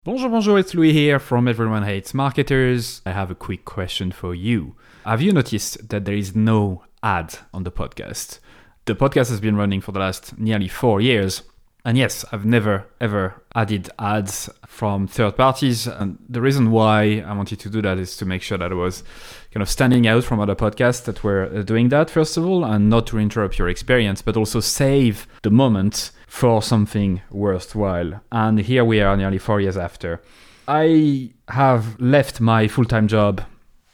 Bonjour, it's Louis here from Everyone Hates Marketers. I have a quick question for you. Have you noticed that there is no ad on the podcast? The podcast has been running for the last nearly 4 years. And yes, I've never ever added ads from third parties. And the reason why I wanted to do that is to make sure that I was kind of standing out from other podcasts that were doing that, first of all, and not to interrupt your experience, but also save the moment for something worthwhile. And here we are nearly 4 years after. I have left my full-time job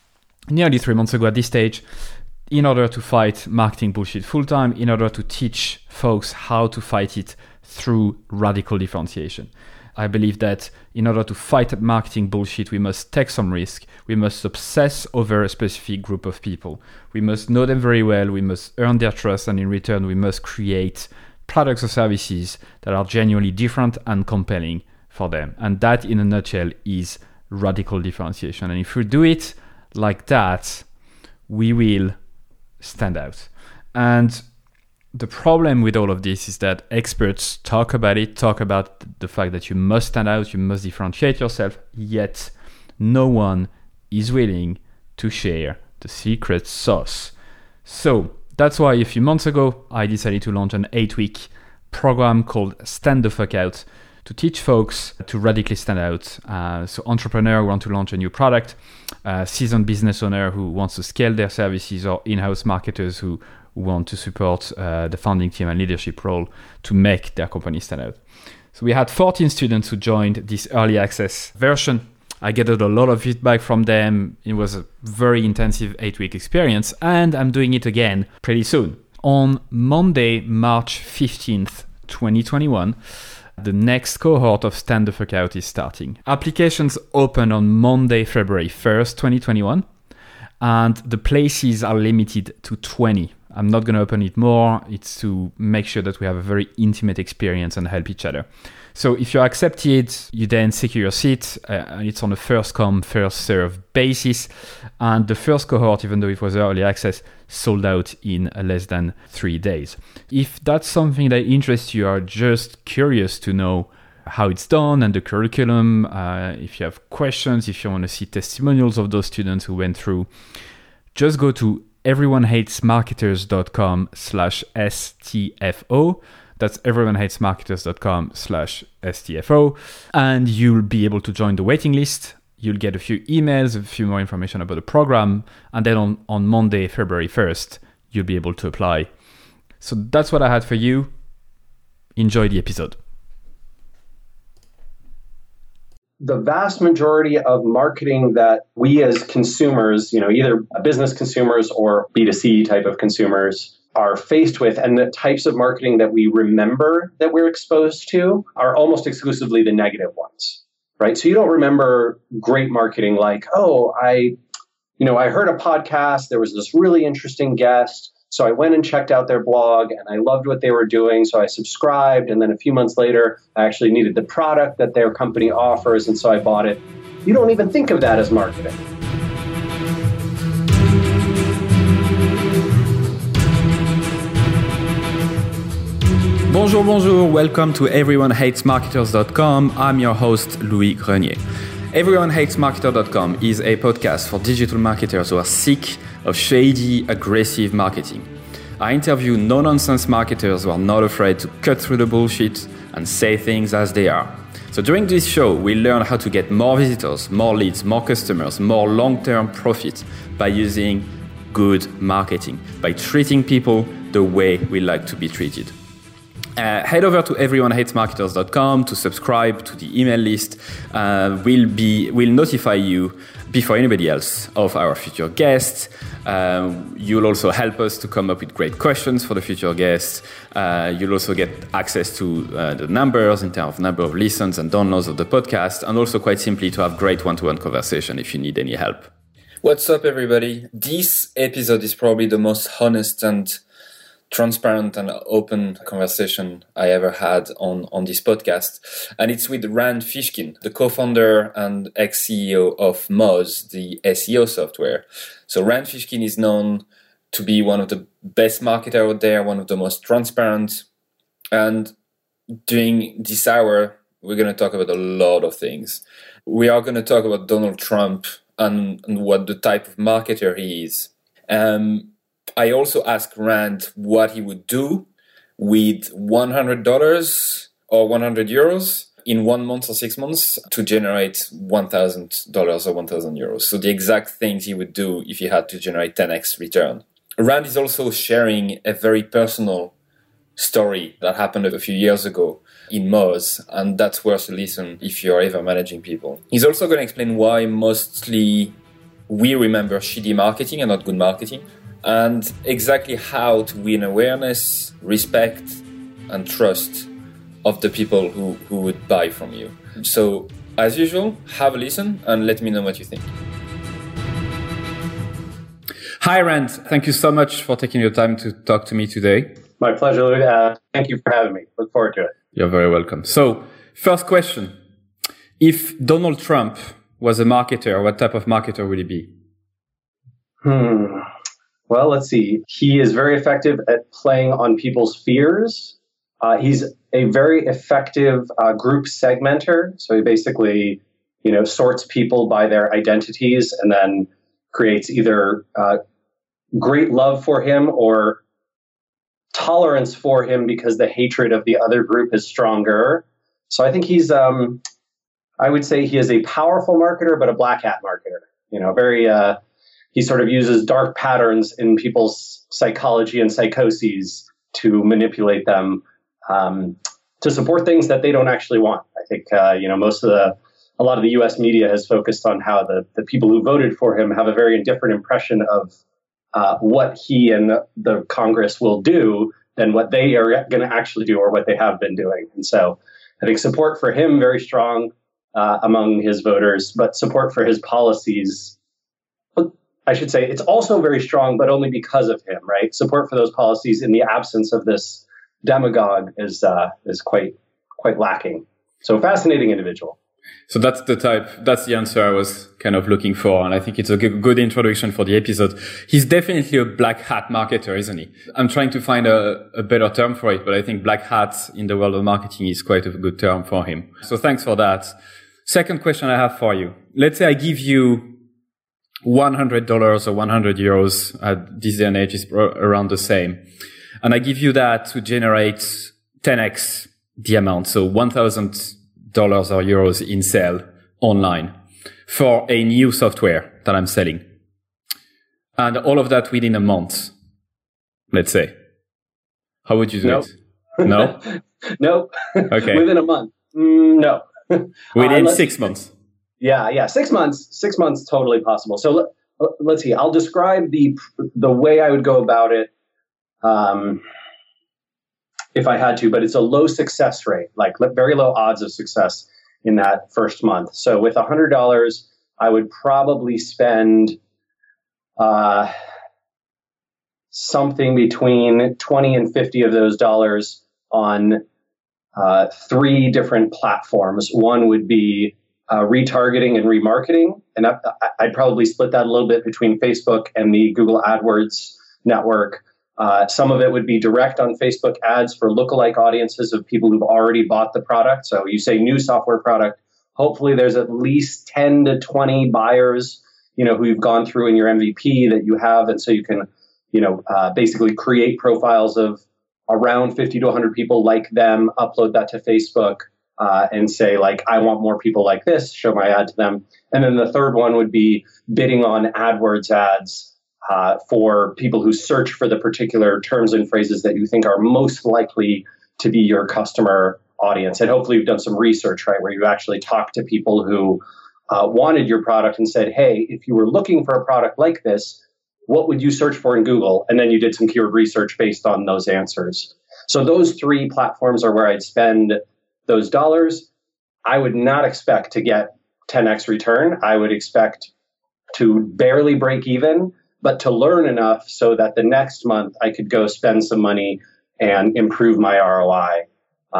nearly 3 months ago at this stage in order to fight marketing bullshit full-time, in order to teach folks how to fight it through radical differentiation. I believe that in order to fight marketing bullshit, we must take some risk. We must obsess over a specific group of people. We must know them very well. We must earn their trust. And in return, we must create products or services that are genuinely different and compelling for them. And that, in a nutshell, is radical differentiation. And if we do it like that, we will stand out. And the problem with all of this is that experts talk about the fact that you must stand out, you must differentiate yourself, yet no one is willing to share the secret sauce. So that's why a few months ago, I decided to launch an 8-week program called Stand the Fuck Out to teach folks to radically stand out. So entrepreneur who want to launch a new product, seasoned business owner who wants to scale their services, or in-house marketers who want to support the founding team and leadership role to make their company stand out. So we had 14 students who joined this early access version. I gathered a lot of feedback from them. It was a very intensive 8-week experience, and I'm doing it again pretty soon. On Monday, March 15th, 2021, the next cohort of Stand the Fuck Out is starting. Applications open on Monday, February 1st, 2021, and the places are limited to 20. I'm not going to open it more. It's to make sure that we have a very intimate experience and help each other. So if you're accepted, you then secure your seat. And it's on a first come, first serve basis. And the first cohort, even though it was early access, sold out in less than 3 days. If that's something that interests you, are just curious to know how it's done and the curriculum, if you have questions, if you want to see testimonials of those students who went through, just go to everyonehatesmarketers.com/STFO. That's everyonehatesmarketers.com/STFO. And you'll be able to join the waiting list. You'll get a few emails, a few more information about the program. And then on Monday, February 1st, you'll be able to apply. So that's what I had for you. Enjoy the episode. The vast majority of marketing that we as consumers, either business consumers or B2C type of consumers are faced with, and the types of marketing that we remember that we're exposed to are almost exclusively the negative ones, right? So you don't remember great marketing like, I heard a podcast, there was this really interesting guest, so I went and checked out their blog and I loved what they were doing. So I subscribed. And then a few months later, I actually needed the product that their company offers. And so I bought it. You don't even think of that as marketing. Bonjour. Welcome to everyonehatesmarketers.com. I'm your host, Louis Grenier. Everyonehatesmarketer.com is a podcast for digital marketers who are sick of shady, aggressive marketing. I interview no-nonsense marketers who are not afraid to cut through the bullshit and say things as they are. So during this show, we learn how to get more visitors, more leads, more customers, more long-term profit by using good marketing, by treating people the way we like to be treated. Head over to everyonehatesmarketers.com to subscribe to the email list. We'll notify you before anybody else of our future guests. You'll also help us to come up with great questions for the future guests. You'll also get access to the numbers in terms of number of listens and downloads of the podcast, and also quite simply to have great one-to-one conversation if you need any help. What's up, everybody? This episode is probably the most honest and transparent and open conversation I ever had on this podcast. And it's with Rand Fishkin, the co-founder and ex-CEO of Moz, the SEO software. So Rand Fishkin is known to be one of the best marketers out there, one of the most transparent. And during this hour, we're going to talk about a lot of things. We are going to talk about Donald Trump and what the type of marketer he is. I also asked Rand what he would do with $100 or 100 euros in 1 month or 6 months to generate $1,000 or 1,000 euros. So the exact things he would do if he had to generate 10x return. Rand is also sharing a very personal story that happened a few years ago in Moz, and that's worth a listen if you're ever managing people. He's also going to explain why mostly we remember shitty marketing and not good marketing, and exactly how to win awareness, respect, and trust of the people who would buy from you. So, as usual, have a listen and let me know what you think. Hi, Rand. Thank you so much for taking your time to talk to me today. My pleasure. Thank you for having me. Look forward to it. You're very welcome. So, first question. If Donald Trump was a marketer, what type of marketer would he be? Well, let's see. He is very effective at playing on people's fears. He's a very effective group segmenter. So he basically, sorts people by their identities and then creates either great love for him or tolerance for him because the hatred of the other group is stronger. So I think he's, I would say he is a powerful marketer, but a black hat marketer. He sort of uses dark patterns in people's psychology and psychoses to manipulate them to support things that they don't actually want. I think, a lot of the U.S. media has focused on how the people who voted for him have a very indifferent impression of what he and the Congress will do than what they are going to actually do or what they have been doing. And so I think support for him very strong among his voters, but support for his policies, I should say it's also very strong, but only because of him, right? Support for those policies in the absence of this demagogue is quite lacking. So fascinating individual. So that's the answer I was kind of looking for. And I think it's a good introduction for the episode. He's definitely a black hat marketer, isn't he? I'm trying to find a better term for it, but I think black hat in the world of marketing is quite a good term for him. So thanks for that. Second question I have for you. Let's say I give you $100 or 100 euros at this day and age is around the same. And I give you that to generate 10x the amount. So $1,000 or euros in sale online for a new software that I'm selling. And all of that within a month, let's say. How would you do it? No? No. Okay. Within a month? No. Within 6 months? Yeah. 6 months. 6 months, totally possible. So let's see. I'll describe the way I would go about it if I had to, but it's a low success rate, like very low odds of success in that first month. So with $100, I would probably spend something between 20 and 50 of those dollars on 3 different platforms. One would be retargeting and remarketing, and I'd probably split that a little bit between Facebook and the Google AdWords network. Some of it would be direct on Facebook ads for lookalike audiences of people who've already bought the product. So you say new software product, hopefully there's at least 10 to 20 buyers, who you've gone through in your MVP that you have. And so you can, basically create profiles of around 50 to 100 people like them, upload that to Facebook and say, like, I want more people like this, show my ad to them. And then the third one would be bidding on AdWords ads for people who search for the particular terms and phrases that you think are most likely to be your customer audience. And hopefully you've done some research, right, where you actually talked to people who wanted your product and said, hey, if you were looking for a product like this, what would you search for in Google? And then you did some keyword research based on those answers. So those 3 platforms are where I'd spend those dollars. I would not expect to get 10x return. I would expect to barely break even, but to learn enough so that the next month I could go spend some money and improve my ROI.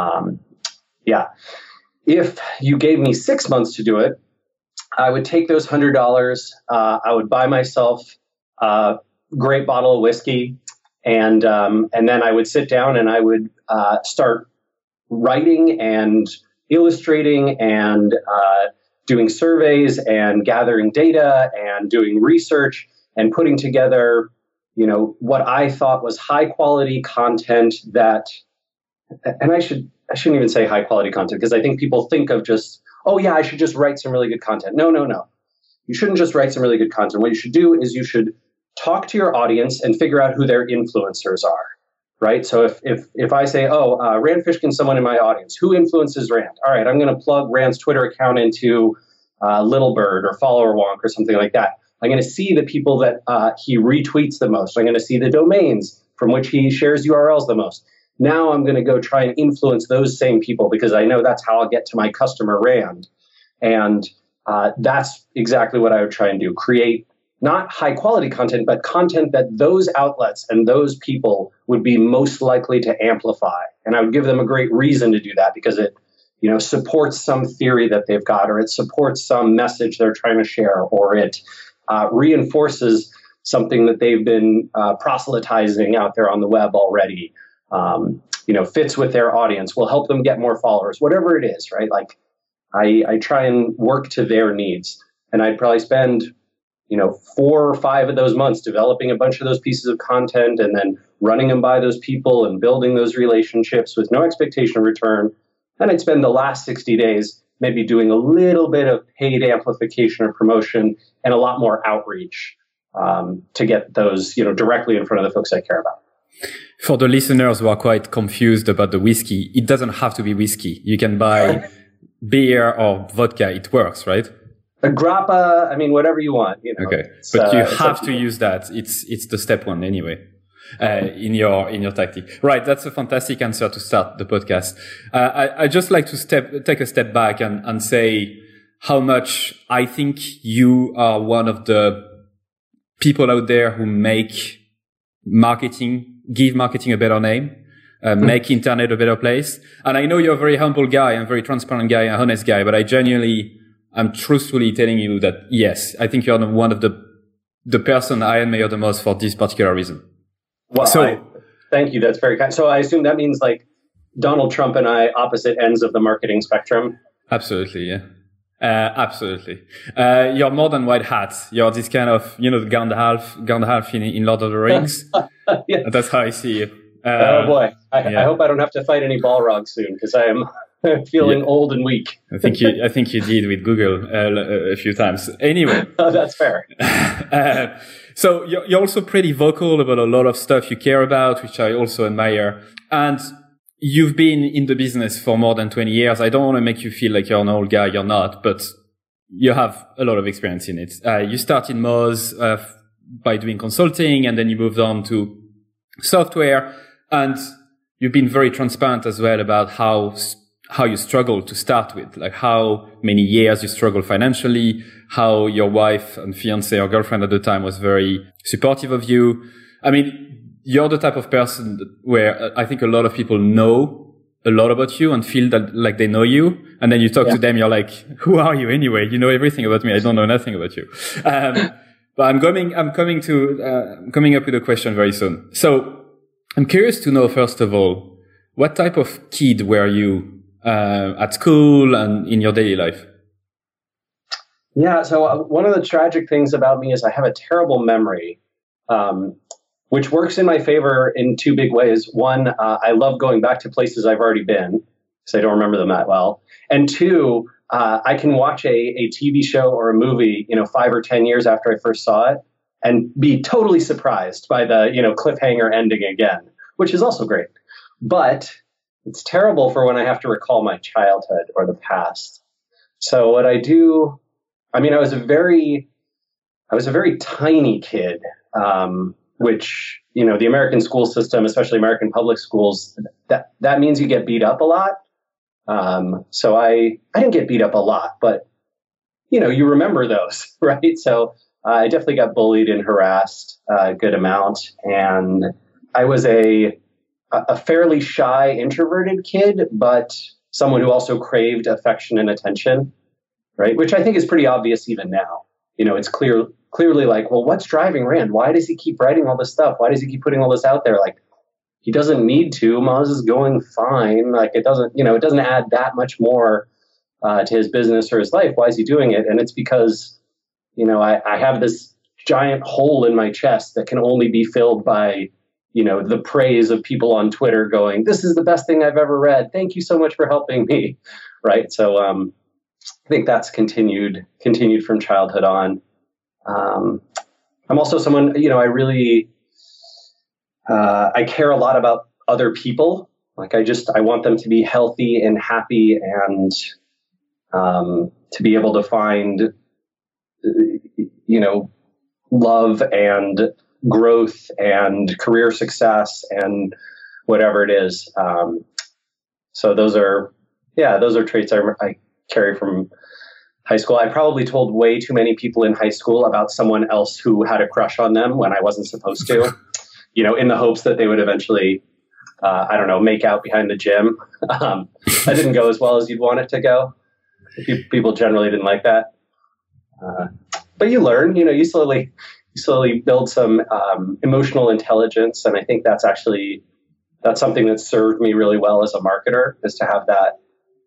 If you gave me 6 months to do it, I would take those $100. I would buy myself a great bottle of whiskey, and then I would sit down and I would start writing and illustrating and doing surveys and gathering data and doing research and putting together, what I thought was high quality content that, and I shouldn't even say high quality content, because I think people think of just, oh yeah, I should just write some really good content. No. You shouldn't just write some really good content. What you should do is you should talk to your audience and figure out who their influencers are, right? So if I say, Rand Fishkin's someone in my audience, who influences Rand? All right, I'm going to plug Rand's Twitter account into Littlebird or Follower Wonk or something like that. I'm going to see the people that he retweets the most. I'm going to see the domains from which he shares URLs the most. Now I'm going to go try and influence those same people because I know that's how I'll get to my customer Rand. And that's exactly what I would try and do. Create not high quality content, but content that those outlets and those people would be most likely to amplify. And I would give them a great reason to do that because it, supports some theory that they've got, or it supports some message they're trying to share, or it reinforces something that they've been proselytizing out there on the web already, fits with their audience, will help them get more followers, whatever it is, right? Like I try and work to their needs. And I'd probably spend, 4 or 5 of those months developing a bunch of those pieces of content and then running them by those people and building those relationships with no expectation of return. And I'd spend the last 60 days maybe doing a little bit of paid amplification or promotion and a lot more outreach to get those, directly in front of the folks I care about. For the listeners who are quite confused about the whiskey, it doesn't have to be whiskey. You can buy beer or vodka. It works, right? A grappa, whatever you want. Okay, but you have to use that. It's the step one anyway. In your tactic. Right. That's a fantastic answer to start the podcast. I just like to take a step back and say how much I think you are one of the people out there who give marketing a better name, make internet a better place. And I know you're a very humble guy and very transparent guy and honest guy, but I'm truthfully telling you that yes, I think you're one of the person I admire the most for this particular reason. Well, thank you. That's very kind. So I assume that means like Donald Trump and I opposite ends of the marketing spectrum. Absolutely, yeah. Absolutely. You're more than white hat. You're this kind of, Gandalf in Lord of the Rings. Yeah. That's how I see you. Oh boy. I hope I don't have to fight any Balrogs soon because I am feeling old and weak. I think you did with Google a few times. Anyway. Oh, that's fair. So you're also pretty vocal about a lot of stuff you care about, which I also admire. And you've been in the business for more than 20 years. I don't want to make you feel like you're an old guy. You're not, but you have a lot of experience in it. You started Moz by doing consulting, and then you moved on to software. And you've been very transparent as well about how you struggled to start with, like how many years you struggled financially, how your wife and fiance or girlfriend at the time was very supportive of you. You're the type of person where I think a lot of people know a lot about you and feel that like they know you. And then you talk to them, you're like, who are you anyway? You know everything about me. I don't know nothing about you. But I'm coming up with a question very soon. So I'm curious to know, first of all, what type of kid were you at school and in your daily life? Yeah, so one of the tragic things about me is I have a terrible memory, which works in my favor in 2 big ways. One, I love going back to places I've already been because I don't remember them that well. And 2, I can watch a TV show or a movie, 5 or 10 years after I first saw it and be totally surprised by the, cliffhanger ending again, which is also great. But it's terrible for when I have to recall my childhood or the past. So what I do, I was a very tiny kid, which, the American school system, especially American public schools, that means you get beat up a lot. So I didn't get beat up a lot, but, you remember those, right? So I definitely got bullied and harassed a good amount. And I was a fairly shy, introverted kid, but someone who also craved affection and attention, right? Which I think is pretty obvious even now. It's clearly like, well, what's driving Rand? Why does he keep writing all this stuff? Why does he keep putting all this out there? Like, he doesn't need to. Moz is going fine. Like it doesn't add that much more to his business or his life. Why is he doing it? And it's because, I have this giant hole in my chest that can only be filled by, the praise of people on Twitter going, this is the best thing I've ever read. Thank you so much for helping me. Right. So I think that's continued from childhood on. I'm also someone, I really, I care a lot about other people. Like I want them to be healthy and happy and to be able to find, love and growth and career success and whatever it is. So those are traits I carry from high school. I probably told way too many people in high school about someone else who had a crush on them when I wasn't supposed to, in the hopes that they would eventually, make out behind the gym. That didn't go as well as you'd want it to go. People generally didn't like that. But you learn, you slowly build some emotional intelligence. And I think that's something that served me really well as a marketer, is to have that,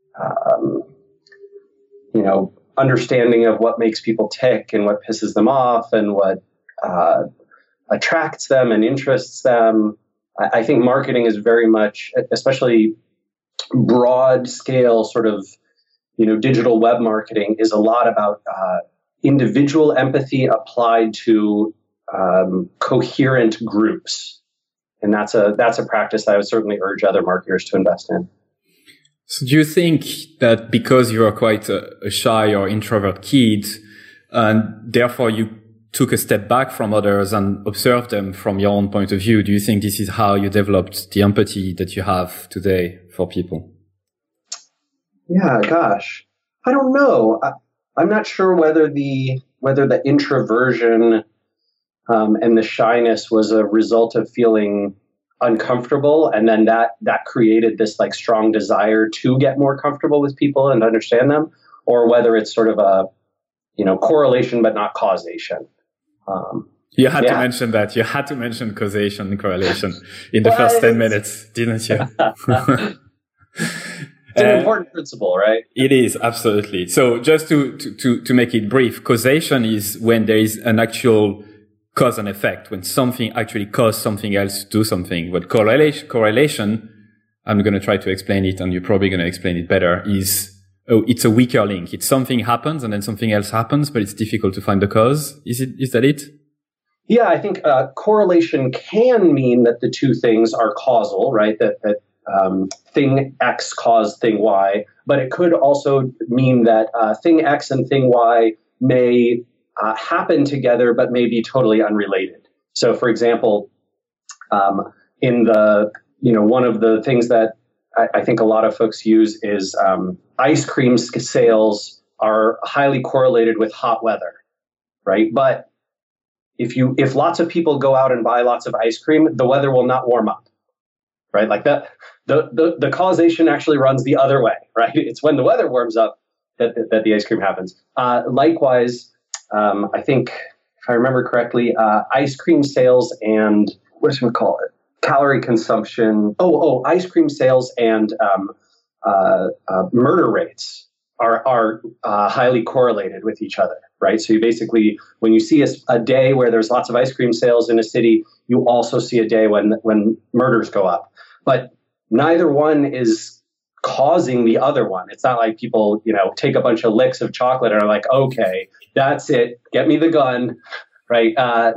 understanding of what makes people tick and what pisses them off and what attracts them and interests them. I think marketing is very much, especially broad scale sort of, digital web marketing, is a lot about individual empathy applied to coherent groups. And that's a practice I would certainly urge other marketers to invest in. So do you think that because you are quite a shy or introvert kid, and therefore you took a step back from others and observed them from your own point of view, do you think this is how you developed the empathy that you have today for people? Yeah, gosh, I don't know. I'm not sure whether the introversion and the shyness was a result of feeling uncomfortable, and then that created this like strong desire to get more comfortable with people and understand them, or whether it's sort of a correlation but not causation. You had to mention that. You had to mention causation and correlation in the first 10 minutes, didn't you? It's an important principle, right? It is, absolutely. So just to make it brief, causation is when there is an actual cause and effect, when something actually causes something else to do something. But correlation, I'm going to try to explain it, and you're probably going to explain it better, it's a weaker link. It's something happens and then something else happens, but it's difficult to find the cause. Is that it? Yeah, I think correlation can mean that the two things are causal, right? That thing X caused thing Y, but it could also mean that thing X and thing Y may happen together, but may be totally unrelated. So, for example, in the one of the things that I think a lot of folks use is ice cream sales are highly correlated with hot weather, right? But if lots of people go out and buy lots of ice cream, the weather will not warm up, right? Like that, the causation actually runs the other way, right? It's when the weather warms up that the ice cream happens. Likewise, I think if I remember correctly, ice cream sales and what should we call it? Calorie consumption. Ice cream sales and murder rates are highly correlated with each other, right? So you basically, when you see a day where there's lots of ice cream sales in a city, you also see a day when murders go up. But neither one is causing the other one. It's not like people, take a bunch of licks of chocolate and are like, okay, that's it. Get me the gun, right?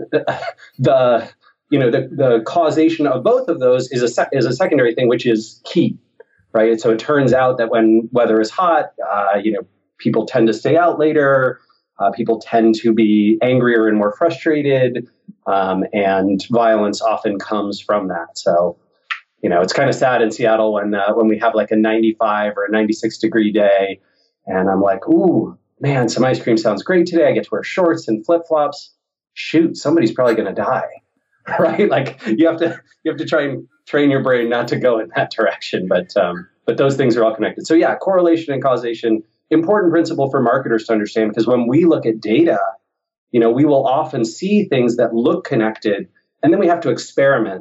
The causation of both of those is a secondary thing, which is key, right? So it turns out that when weather is hot, people tend to stay out later. People tend to be angrier and more frustrated, and violence often comes from that. So, it's kind of sad in Seattle when we have like a 95 or a 96 degree day, and I'm like, ooh, man, some ice cream sounds great today. I get to wear shorts and flip flops. Shoot, somebody's probably going to die. Right? Like you have to try and train your brain not to go in that direction. But those things are all connected. So yeah, correlation and causation, important principle for marketers to understand, because when we look at data, we will often see things that look connected, and then we have to experiment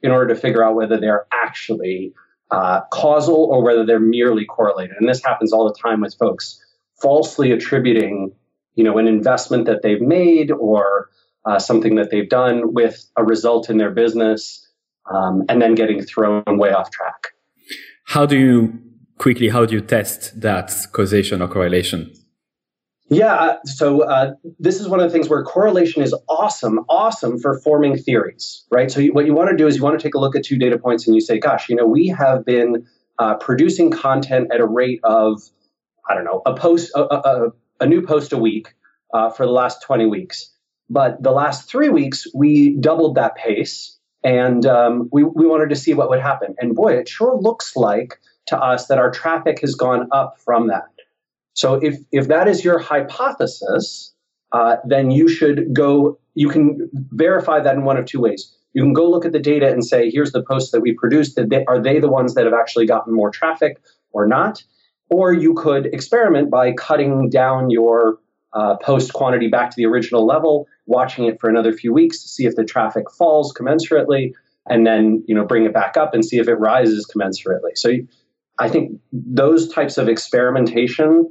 in order to figure out whether they're actually causal or whether they're merely correlated. And this happens all the time with folks falsely attributing, an investment that they've made or something that they've done with a result in their business, and then getting thrown way off track. How do you test that causation or correlation? Yeah, so this is one of the things where correlation is awesome for forming theories, right? So what you want to do is you want to take a look at 2 data points and you say, gosh, we have been producing content at a rate of, I don't know, a new post a week for the last 20 weeks. But the last 3 weeks, we doubled that pace, and we wanted to see what would happen. And boy, it sure looks like to us that our traffic has gone up from that. So if that is your hypothesis, then you can verify that in one of 2 ways. You can go look at the data and say, here's the posts that we produced. Are they the ones that have actually gotten more traffic or not? Or you could experiment by cutting down your post quantity back to the original level, watching it for another few weeks to see if the traffic falls commensurately, and then bring it back up and see if it rises commensurately. So I think those types of experimentation,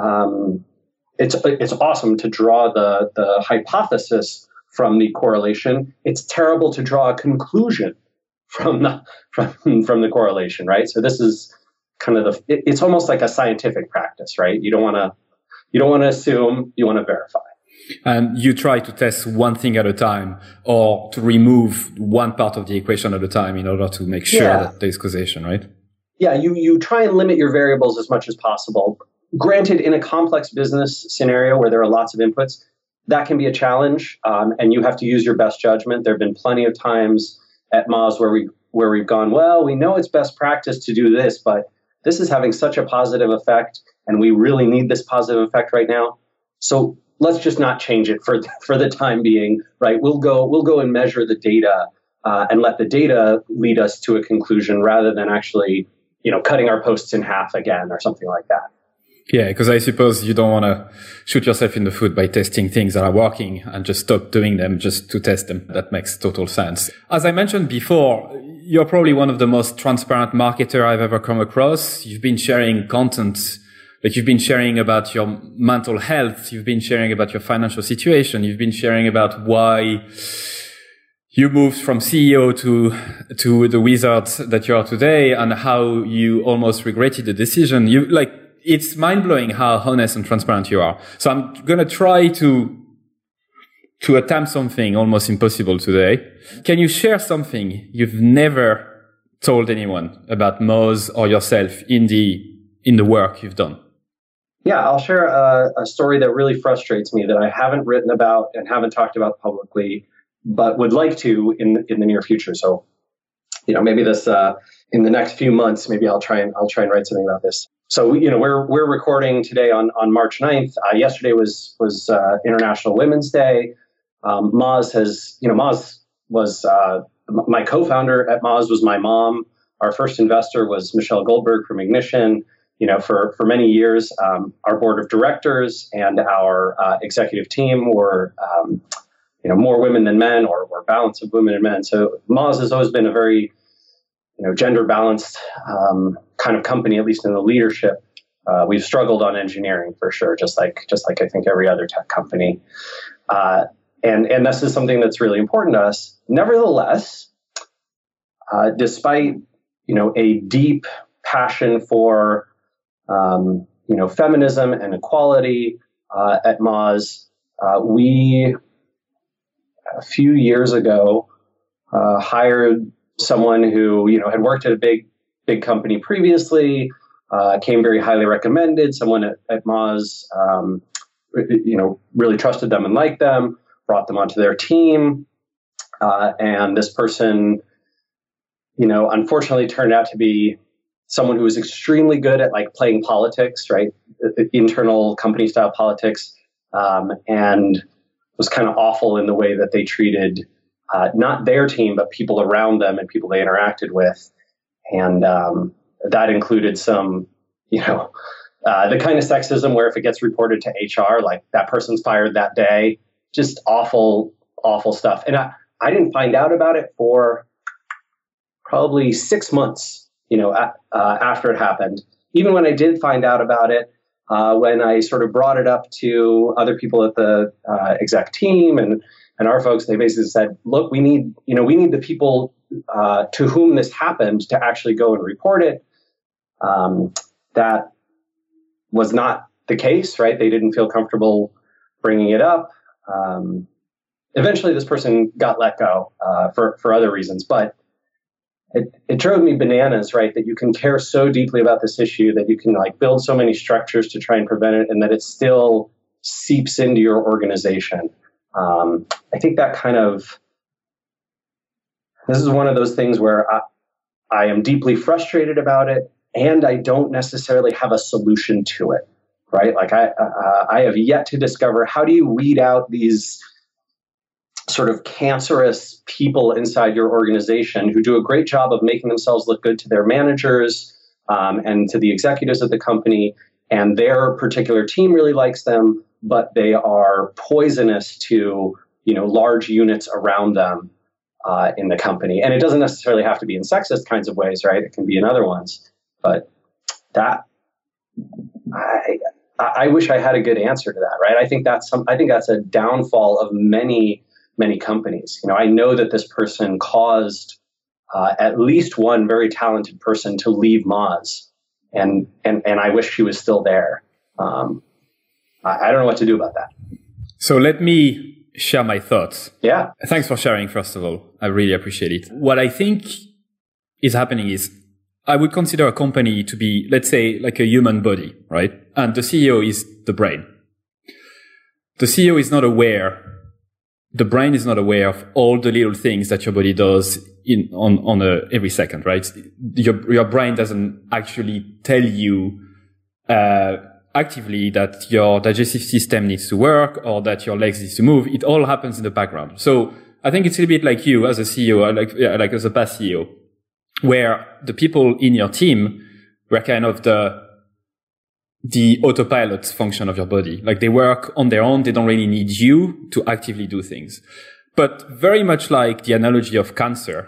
it's awesome to draw the hypothesis from the correlation. It's terrible to draw a conclusion from the correlation, right? So this is kind of it's almost like a scientific practice, right? You don't want to assume, you want to verify. And you try to test one thing at a time, or to remove one part of the equation at a time in order to make sure that there's causation, right? Yeah, you try and limit your variables as much as possible. Granted, in a complex business scenario where there are lots of inputs, that can be a challenge, and you have to use your best judgment. There have been plenty of times at Moz where we've gone, well, we know it's best practice to do this, but this is having such a positive effect, and we really need this positive effect right now. So let's just not change it for the time being, right? We'll go and measure the data and let the data lead us to a conclusion rather than actually, cutting our posts in half again or something like that. Yeah, because I suppose you don't want to shoot yourself in the foot by testing things that are working and just stop doing them just to test them. That makes total sense. As I mentioned before, you're probably one of the most transparent marketer I've ever come across. You've been sharing content, like you've been sharing about your mental health. You've been sharing about your financial situation. You've been sharing about why you moved from CEO to the wizard that you are today, and how you almost regretted the decision. It's mind-blowing how honest and transparent you are. So I'm going to try to attempt something almost impossible today. Can you share something you've never told anyone about Moz or yourself in the work you've done? Yeah, I'll share a story that really frustrates me that I haven't written about and haven't talked about publicly, but would like to in the near future. So, maybe this in the next few months, maybe I'll try and write something about this. So, we're recording today on March 9th. Yesterday was International Women's Day. Moz was my co-founder at Moz was my mom. Our first investor was Michelle Goldberg from Ignition. For many years, our board of directors and our executive team were, more women than men, or balance of women and men. So Moz has always been a very, gender balanced kind of company, at least in the leadership. We've struggled on engineering for sure, just like I think every other tech company. And this is something that's really important to us. Nevertheless, despite a deep passion for feminism and equality at Moz, we a few years ago hired someone who had worked at a big company previously, came very highly recommended. Someone at Moz, really trusted them and liked them, brought them onto their team, and this person, unfortunately turned out to be someone who was extremely good at playing politics, right? Internal company style politics, and was kind of awful in the way that they treated not their team, but people around them and people they interacted with. And that included some, the kind of sexism where if it gets reported to HR, that person's fired that day, just awful, awful stuff. And I didn't find out about it for probably 6 months, after it happened. Even when I did find out about it, when I sort of brought it up to other people at the exec team and our folks, they basically said, look, we need the people to whom this happened to actually go and report it. That was not the case, right? They didn't feel comfortable bringing it up. Eventually, this person got let go for other reasons, but it drove me bananas, right? That you can care so deeply about this issue that you can build so many structures to try and prevent it, and that it still seeps into your organization. I think that this is one of those things where I am deeply frustrated about it, and I don't necessarily have a solution to it, right? I have yet to discover, how do you weed out these sort of cancerous people inside your organization who do a great job of making themselves look good to their managers and to the executives of the company, and their particular team really likes them, but they are poisonous to large units around them in the company. And it doesn't necessarily have to be in sexist kinds of ways, right? It can be in other ones. But that I wish I had a good answer to that, right? I think that's a downfall of many companies. I know that this person caused at least one very talented person to leave Moz, and I wish she was still there. I don't know what to do about that. So let me share my thoughts. Yeah. Thanks for sharing, first of all. I really appreciate it. What I think is happening is, I would consider a company to be, let's say, like a human body, right? And the CEO is the brain. The CEO is not aware, the brain is not aware of all the little things that your body does every second, right? Your brain doesn't actually tell you actively that your digestive system needs to work or that your legs needs to move. It all happens in the background. So I think it's a bit like you as a CEO, like as a past CEO, where the people in your team were kind of the autopilot function of your body. Like, they work on their own. They don't really need you to actively do things. But very much like the analogy of cancer,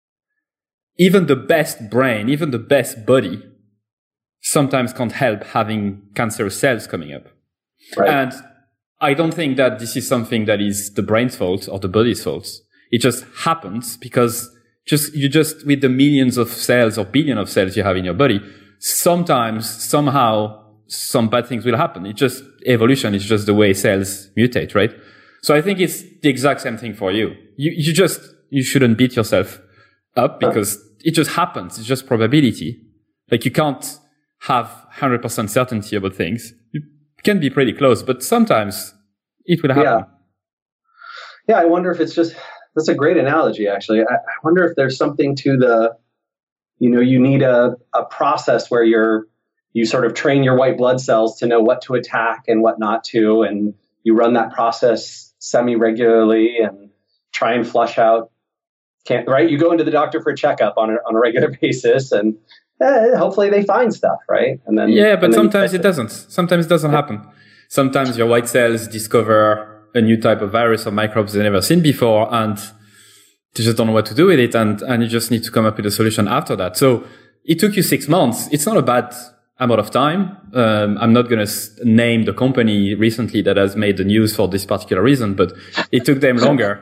even the best brain, even the best body sometimes can't help having cancerous cells coming up. Right. And I don't think that this is something that is the brain's fault or the body's fault. It just happens because you with the millions of cells or billion of cells you have in your body, sometimes, somehow, some bad things will happen. It's just evolution. It's just the way cells mutate, right? So I think it's the exact same thing for you. You shouldn't beat yourself up because it just happens. It's just probability. Like, you can't have 100% certainty about things. You can be pretty close, but sometimes it will happen. Yeah, I wonder if that's a great analogy, actually. I wonder if there's something to you need a process where you sort of train your white blood cells to know what to attack and what not to, and you run that process semi-regularly and try and flush out, right? You go into the doctor for a checkup on a regular basis, and hopefully they find stuff, right? And then but sometimes it doesn't. Sometimes it doesn't happen. Sometimes your white cells discover a new type of virus or microbes they've never seen before, and they just don't know what to do with it, and you just need to come up with a solution after that. So it took you 6 months. It's not a bad amount of time. I'm not going to name the company recently that has made the news for this particular reason, but it took them longer.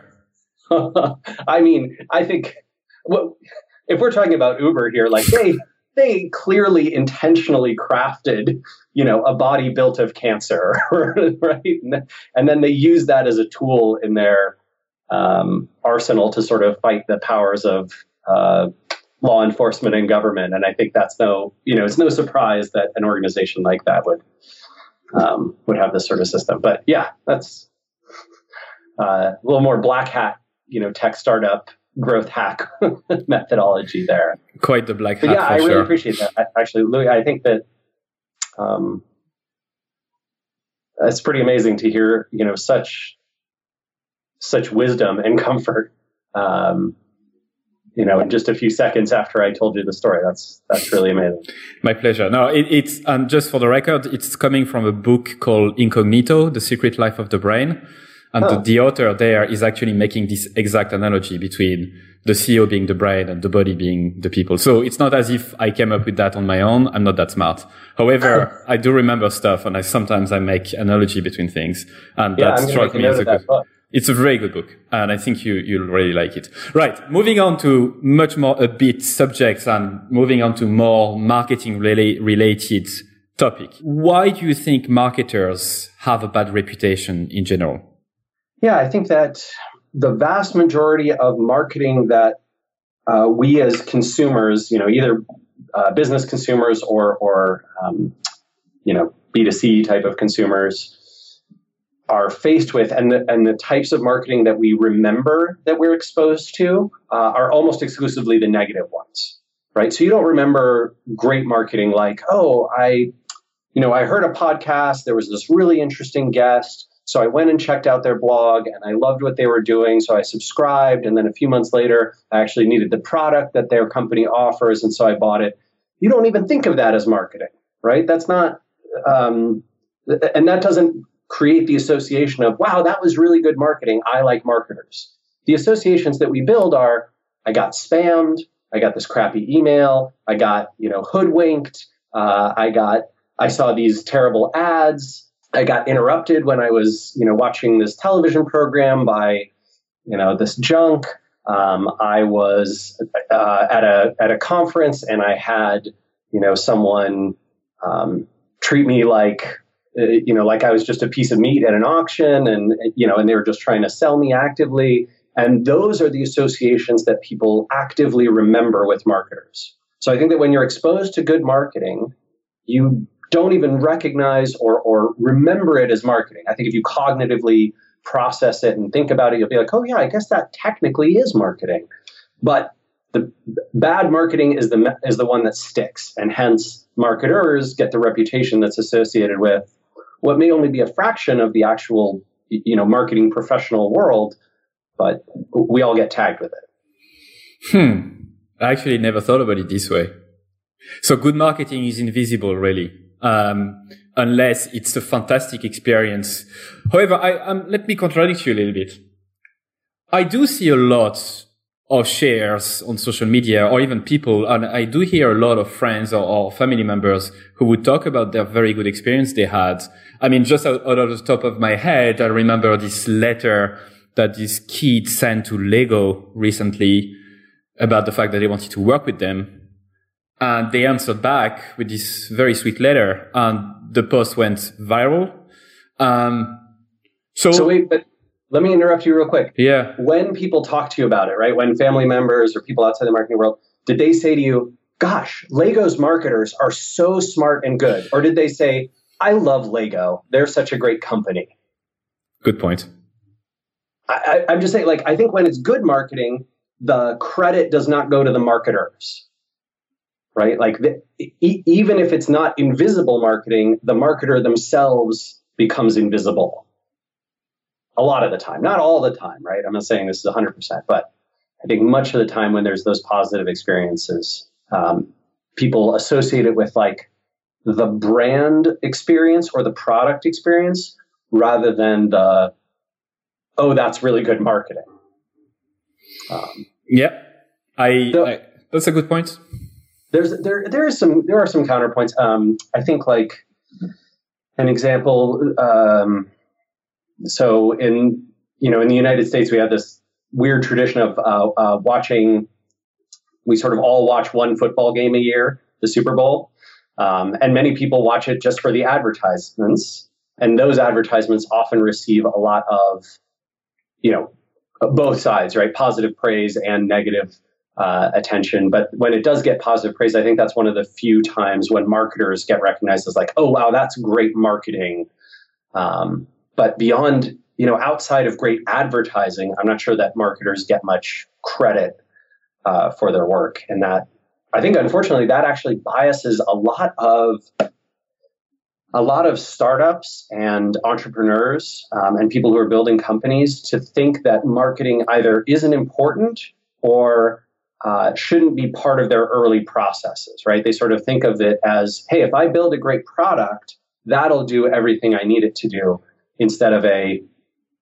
I mean, I think if we're talking about Uber here, like they clearly intentionally crafted, a body built of cancer, right? And then they use that as a tool in their arsenal to sort of fight the powers of law enforcement and government. And I think that's it's no surprise that an organization like that would have this sort of system. But yeah, that's a little more black hat, tech startup growth hack methodology there. Quite the black hat. But yeah, I really sure. appreciate that. Actually, Louis, I think that it's pretty amazing to hear, such wisdom and comfort, in just a few seconds after I told you the story. That's really amazing. My pleasure. No, it's just for the record, it's coming from a book called Incognito: The Secret Life of the Brain. And the author there is actually making this exact analogy between the CEO being the brain and the body being the people. So it's not as if I came up with that on my own. I'm not that smart. However, I do remember stuff, and sometimes I make analogy between things, and that struck me as a good book. It's a very good book, and I think you'll really like it. Right. Moving on to much more upbeat subjects and moving on to more marketing related topic. Why do you think marketers have a bad reputation in general? Yeah, I think that the vast majority of marketing that we as consumers, either business consumers or B2C type of consumers are faced with, and the types of marketing that we remember that we're exposed to are almost exclusively the negative ones, right? So you don't remember great marketing like, I heard a podcast, there was this really interesting guest, so I went and checked out their blog and I loved what they were doing, so I subscribed, and then a few months later, I actually needed the product that their company offers, and so I bought it. You don't even think of that as marketing, right? That's not, and that doesn't create the association of, wow, that was really good marketing. I like marketers. The associations that we build are, I got spammed, I got this crappy email, I got, hoodwinked, I saw these terrible ads, I got interrupted when I was, watching this television program by, this junk. I was at a conference and I had, someone treat me like I was just a piece of meat at an auction, and they were just trying to sell me actively. And those are the associations that people actively remember with marketers. So I think that when you're exposed to good marketing, you don't even recognize or remember it as marketing. I think if you cognitively process it and think about it, you'll be like, oh yeah, I guess that technically is marketing. But the bad marketing is the one that sticks, and hence marketers get the reputation that's associated with what may only be a fraction of the actual, marketing professional world, but we all get tagged with it. I actually never thought about it this way. So good marketing is invisible, really, unless it's a fantastic experience. However, let me contradict you a little bit. I do see a lot of shares on social media, or even people, and I do hear a lot of friends or family members who would talk about their very good experience they had. I mean, just out of the top of my head, I remember this letter that this kid sent to Lego recently about the fact that they wanted to work with them. And they answered back with this very sweet letter, and the post went viral. So wait, but let me interrupt you real quick. Yeah. When people talk to you about it, right? When family members or people outside the marketing world, did they say to you, gosh, Lego's marketers are so smart and good? Or did they say, I love Lego, they're such a great company? Good point. I'm just saying, I think when it's good marketing, the credit does not go to the marketers, right? Even if it's not invisible marketing, the marketer themselves becomes invisible. A lot of the time, not all the time, right? I'm not saying this is 100%, but I think much of the time when there's those positive experiences, people associate it with the brand experience or the product experience rather than that's really good marketing. That's a good point. There are some counterpoints. I think an example. So in the United States, we have this weird tradition of watching. We sort of all watch one football game a year, the Super Bowl, and many people watch it just for the advertisements. And those advertisements often receive a lot of, both sides, right? Positive praise and negative attention. But when it does get positive praise, I think that's one of the few times when marketers get recognized as oh, wow, that's great marketing. But beyond, outside of great advertising, I'm not sure that marketers get much credit for their work. And that, I think, unfortunately, that actually biases a lot of startups and entrepreneurs and people who are building companies to think that marketing either isn't important or shouldn't be part of their early processes, right? They sort of think of it as, hey, if I build a great product, that'll do everything I need it to do, instead of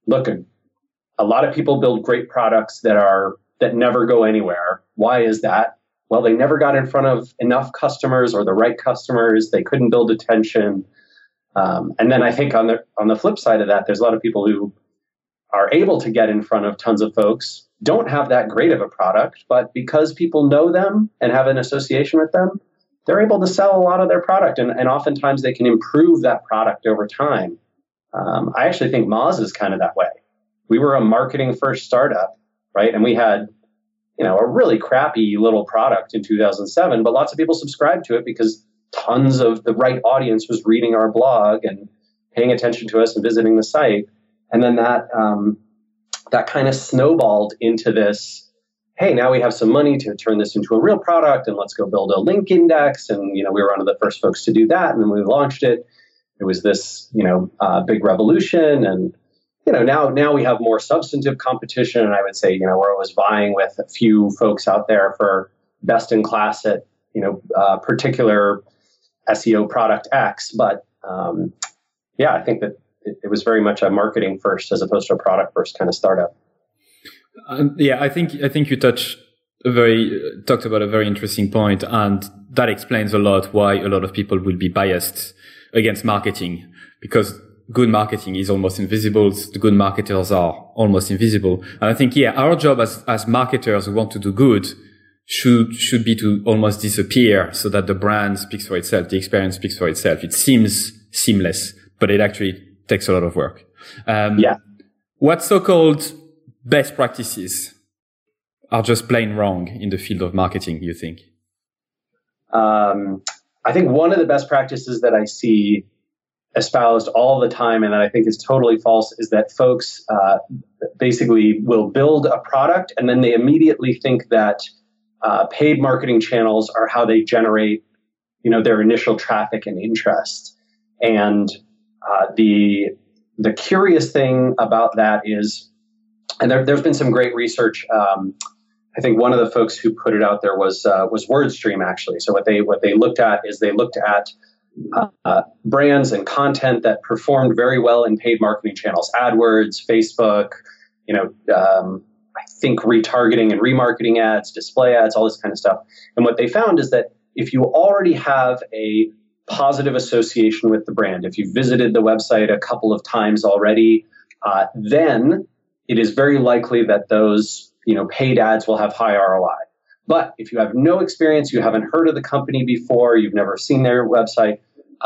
look, a lot of people build great products that never go anywhere. Why is that? Well, they never got in front of enough customers or the right customers. They couldn't build attention. And then I think on the flip side of that, there's a lot of people who are able to get in front of tons of folks, don't have that great of a product, but because people know them and have an association with them, they're able to sell a lot of their product. And oftentimes they can improve that product over time. I actually think Moz is kind of that way. We were a marketing first startup, right? And we had, a really crappy little product in 2007, but lots of people subscribed to it because tons of the right audience was reading our blog and paying attention to us and visiting the site. And then that kind of snowballed into this, hey, now we have some money to turn this into a real product and let's go build a link index. And, we were one of the first folks to do that. And then we launched it. It was this, big revolution. And, now we have more substantive competition. And I would say, we're always vying with a few folks out there for best in class at, particular SEO product X. But I think that it was very much a marketing first as opposed to a product first kind of startup. I think you talked about a very interesting point, and that explains a lot why a lot of people will be biased against marketing, because good marketing is almost invisible. The good marketers are almost invisible. And I think, our job as marketers who want to do good should be to almost disappear so that the brand speaks for itself, the experience speaks for itself. It seems seamless, but it actually takes a lot of work. What so-called best practices are just plain wrong in the field of marketing, you think? I think one of the best practices that I see espoused all the time, and that I think is totally false, is that folks basically will build a product and then they immediately think that paid marketing channels are how they generate, their initial traffic and interest. And the curious thing about that is, and there's been some great research. I think one of the folks who put it out there was WordStream, actually. So what they looked at is they looked at brands and content that performed very well in paid marketing channels, AdWords, Facebook, I think retargeting and remarketing ads, display ads, all this kind of stuff. And what they found is that if you already have a positive association with the brand, if you visited the website a couple of times already, then it is very likely that those paid ads will have high ROI. But if you have no experience, you haven't heard of the company before, you've never seen their website,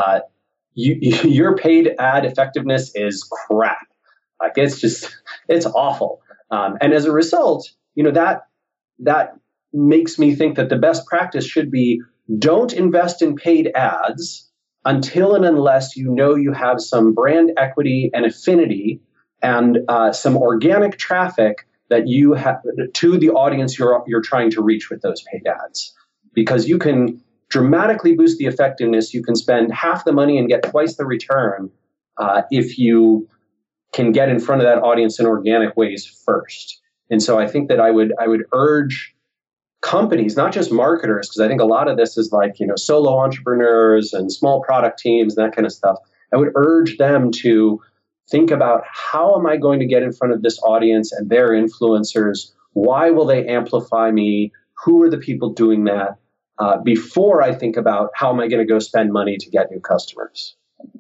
your paid ad effectiveness is crap. Like it's awful. And as a result, that makes me think that the best practice should be, don't invest in paid ads until and unless you have some brand equity and affinity and some organic traffic that you have to the audience you're trying to reach with those paid ads. Because you can dramatically boost the effectiveness. You can spend half the money and get twice the return if you can get in front of that audience in organic ways first. And so I think that I would urge companies, not just marketers, because I think a lot of this is like, solo entrepreneurs and small product teams and that kind of stuff. I would urge them to think about, how am I going to get in front of this audience and their influencers? Why will they amplify me? Who are the people doing that? Before I think about how am I going to go spend money to get new customers.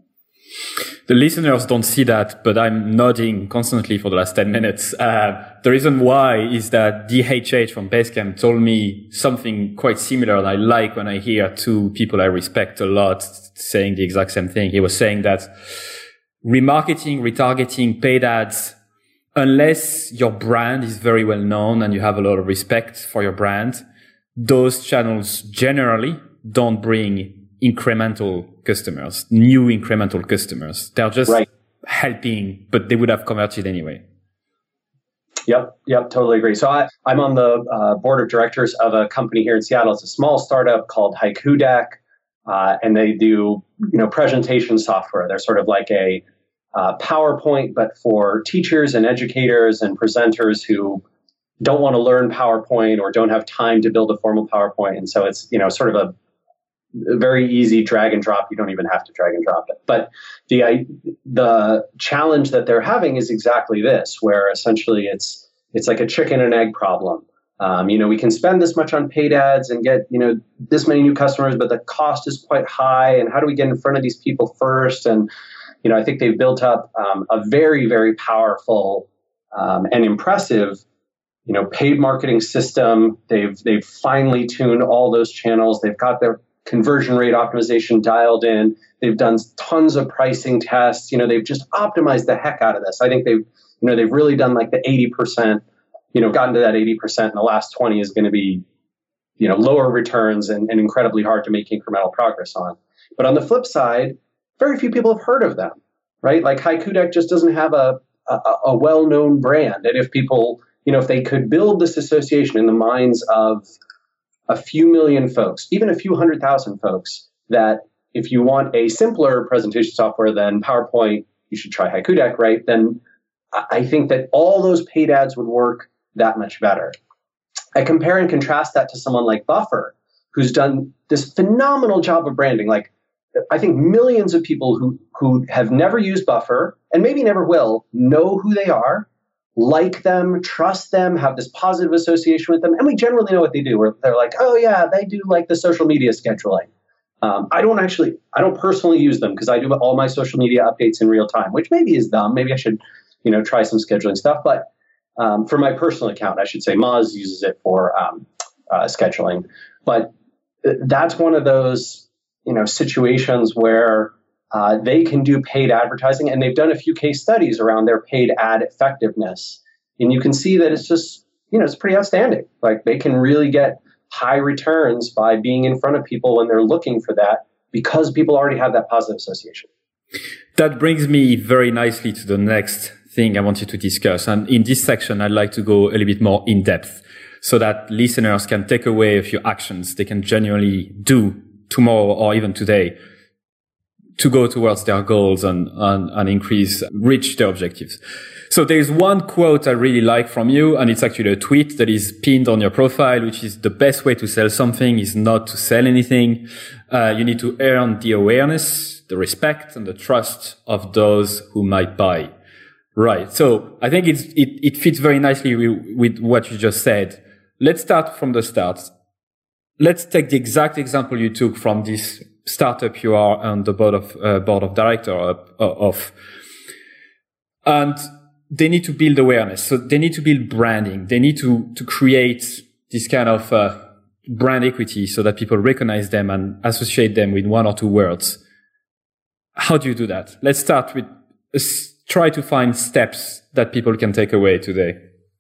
The listeners don't see that, but I'm nodding constantly for the last 10 minutes. The reason why is that DHH from Basecamp told me something quite similar, and I like when I hear two people I respect a lot saying the exact same thing. He was saying that remarketing, retargeting, paid ads, unless your brand is very well known and you have a lot of respect for your brand, those channels generally don't bring incremental customers, new incremental customers. They're just helping, but they would have converted anyway. Yep, totally agree. So I'm on the board of directors of a company here in Seattle. It's a small startup called Haiku and they do presentation software. They're sort of like a PowerPoint, but for teachers and educators and presenters who don't want to learn PowerPoint or don't have time to build a formal PowerPoint. And so it's sort of very easy drag and drop. You don't even have to drag and drop it. But the challenge that they're having is exactly this, where essentially it's like a chicken and egg problem. We can spend this much on paid ads and get, this many new customers, but the cost is quite high. And how do we get in front of these people first? And, I think they've built up a very, very powerful and impressive, paid marketing system. They've finely tuned all those channels. They've got their conversion rate optimization dialed in. They've done tons of pricing tests. They've just optimized the heck out of this. I think they've really done like the 80%. Gotten to that 80%, and the last 20 is going to be, lower returns and incredibly hard to make incremental progress on. But on the flip side, very few people have heard of them, right? Like HiQ just doesn't have a well-known brand. And if people, if they could build this association in the minds of a few million folks, even a few 100,000 folks, that if you want a simpler presentation software than PowerPoint, you should try HiQ, right? Then I think that all those paid ads would work that much better. I compare and contrast that to someone like Buffer, who's done this phenomenal job of branding. Like, I think millions of people who have never used Buffer and maybe never will know who they are, like them, trust them, have this positive association with them. And we generally know what they do. Where they're like, oh yeah, they do like the social media scheduling. I don't personally use them because I do all my social media updates in real time, which maybe is dumb. Maybe I should, try some scheduling stuff. But for my personal account, I should say Moz uses it for scheduling. But that's one of those, situations where they can do paid advertising, and they've done a few case studies around their paid ad effectiveness. And you can see that it's just, it's pretty outstanding. Like, they can really get high returns by being in front of people when they're looking for that, because people already have that positive association. That brings me very nicely to the next thing I wanted to discuss. And in this section, I'd like to go a little bit more in depth so that listeners can take away a few actions they can genuinely do tomorrow or even today to go towards their goals and reach their objectives. So there's one quote I really like from you, and it's actually a tweet that is pinned on your profile, which is: the best way to sell something is not to sell anything. You need to earn the awareness, the respect, and the trust of those who might buy. Right. So I think it fits very nicely with what you just said. Let's start from the start. Let's take the exact example you took from this startup you are on the board of director of, and they need to build awareness. So they need to build branding. They need to create this kind of brand equity so that people recognize them and associate them with one or two words. How do you do that? Let's start with try to find steps that people can take away today.